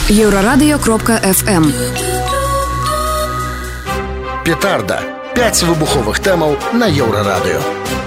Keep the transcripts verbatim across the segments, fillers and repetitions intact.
Еврорадио кропка эф эм. Петарда. пяць выбуховых тэмаў на Еўрарадыё.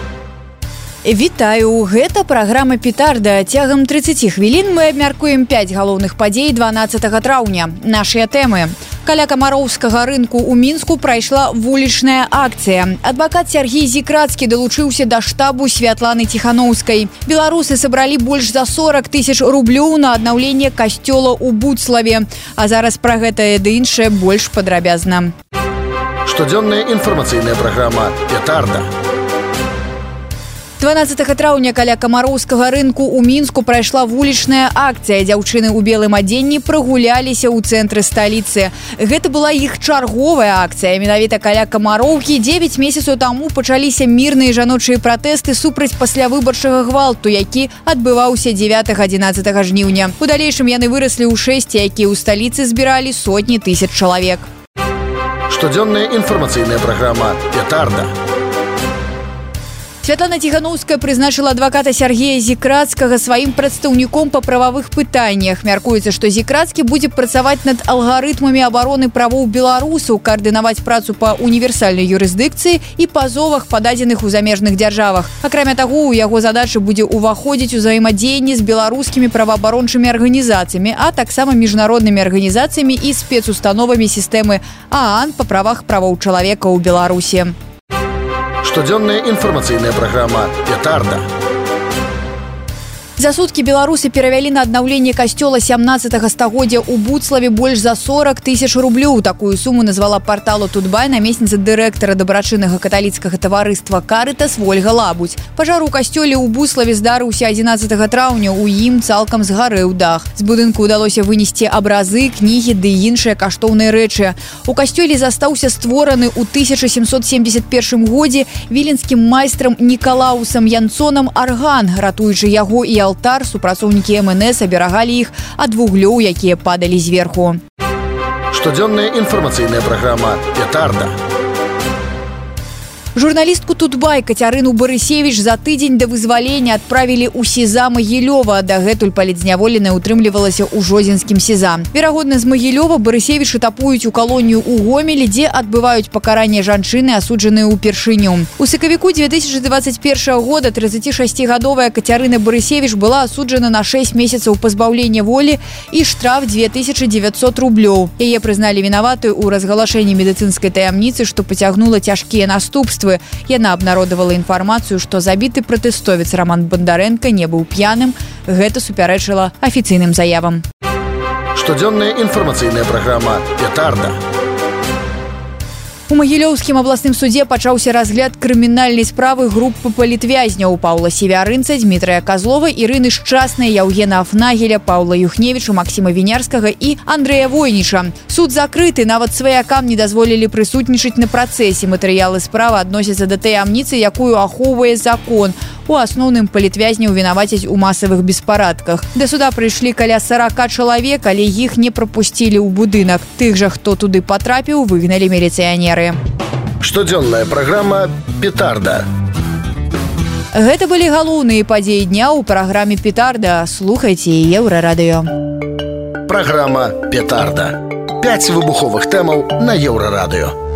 Вітаю, гэта праграма «Петарда». Цягам трыццаць хвілін мы абмяркуем пяць галоўных падзей дванаццатага траўня. Нашыя тэмы. Каля камароўскага рынку ў Мінску прайшла вулічная акцыя. Адвакат Сяргей Зікрацкі далучыўся да штабу Святланы Ціханоўскай. Беларусы сабралі больш за сорок тысяч рублёў на аднаўленне касцёла ў Буцлаве. А зараз пра гэтае ды іншае больш падрабязна. Штодзённая інфармацыйная праграма «Петарда». дванаццатага траўня каля камароўскага рынку ў Мінску прайшла вулічная акцыя. Дзяўчыны ў белым адзенні прагуляліся ў цэнтры сталіцы. Гэта была іх чарговая акцыя. Менавіта каля камароўкі дзевяць месяцаў таму пачаліся мірныя жаночыя пратэсты супраць паслявыбарчага гвалту, які адбываўся дзевятага-адзінаццатага жніўня. У далейшым яны выраслі ў шэсць, якія ў сталіцы збіралі сотні тысяч чалавек. Штодзённая інфармацыйная праграма «Петарда». Святлана Ціханоўская прызначыла адваката Сяргея Зікрацкага сваім прадстаўніком па прававых пытаннях. Мяркуецца, што Зікрацкі будзе працаваць над алгарытмамі абароны правоў беларусаў, каардынаваць працу па універсальнай юрысдыкцыі і пазовах, пададзеных у замежных дзяржавах. Акрамя таго, у яго задачы будзе ўваходзіць узаемадзеянне з беларускімі праваабарончымі арганізацыямі, а таксама міжнароднымі арганізацыямі і спецустановамі сістэмы ААН па правах правоў чалавека ў Беларусі. Штодзённая інфармацыйная праграма «Петарда». За суткі беларусы перавялі на аднаўленне касцёла сямнаццатага стагоддзя ў Буцлаве больш за сорок тысяч рублёў. Такую суму назвала парталу «Тутбай» намесніца дырэктара дабрачыннага каталіцкага таварыства «Карытас» Вольга Лабудзь. Пажар у касцёле ў Буцлаве здарыўся адзінаццатага траўня. У ім цалкам згарэў дах. З будынку ўдалося вынесці абразы, кнігі ды іншыя каштоўныя рэчы. У касцёле застаўся створаны ў тысяча сямсот семдзесят першым годзе віленскім майстрам Нікалаусам Янцонам арган. Ратуючы яго і алтар, супрацоўнікі эм эн эс аберагалі іх ад вуглёў, якія падалі зверху. Штодзённая інфармацыйная праграма «Петарда». Журналістку «Тутбай» Кацярыну Барысевіч за тыдзень да вызвалення адправілі ў СІЗА Магілёва. Дагэтуль палітзняволеная утрымлівалася ў жодзінскім СІЗА. Верагодна, з Магілёва Барысевіч этапуюць у калонію ў Гомелі, дзе адбываюць пакаранне жанчыны, асуджаныя ўпершыню. У сакавіку дзве тысячы дваццаць першага года трыццацішасцігадовая Кацярына Барысевіч была асуджана на шэсць месяцаў пазбаўлення волі і штраф дзве тысячы дзевяцьсот рублёў. Яе прызналі вінаватую ў разгалашэнні медыцынскай таямніцы, што пацягнула цяжкія наступствы. Яна абнародавала інфармацыю, што забіты пратэстовец Раман Бандарэнка не быў п'яным. Гэта супярэчыла афіцыйным заявам. Штодзённая інфармацыйная праграма «Петарда». У Магілёўскім абласным судзе пачаўся разгляд крымінальнай справы групы палітвязняў Паўла Севярынца, Дмітрая Казлова, Ірыны Шчаснай, Яўгена Афнагеля, Паўла Юхневіча, Максіма Вінярскага і Андрэя Войніча. Суд закрыты, нават сваякам не дазволілі прысутнічаць на працэсе. Матэрыялы справы адносяцца да таямніцы, якую ахоўвае закон. У асноўным палітвязняў вінавацяць у масавых беспарадках. Да суда прыйшлі каля сорока чалавек, але іх не прапусцілі ў будынак. Тых жа, хто туды патрапіў, выгналі міліцыянеры. Штодзённая праграма «Петарда». Гэта былі галоўныя падзеі дня ў праграме «Петарда». Слухайце Еўрарадыё. Праграма «Петарда». пяць выбуховых тэмаў на Еўрарадыё.